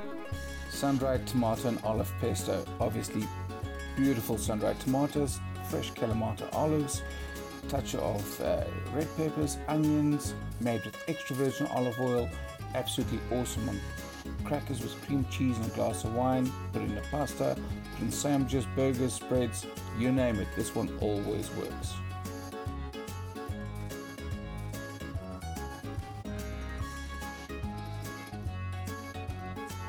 Sun-dried tomato and olive pesto. Obviously, beautiful sun-dried tomatoes, fresh Kalamata olives, touch of red peppers, onions, made with extra virgin olive oil. Absolutely awesome on crackers with cream cheese and a glass of wine. Put in the pasta, put in sandwiches, burgers, spreads, you name it. This one always works.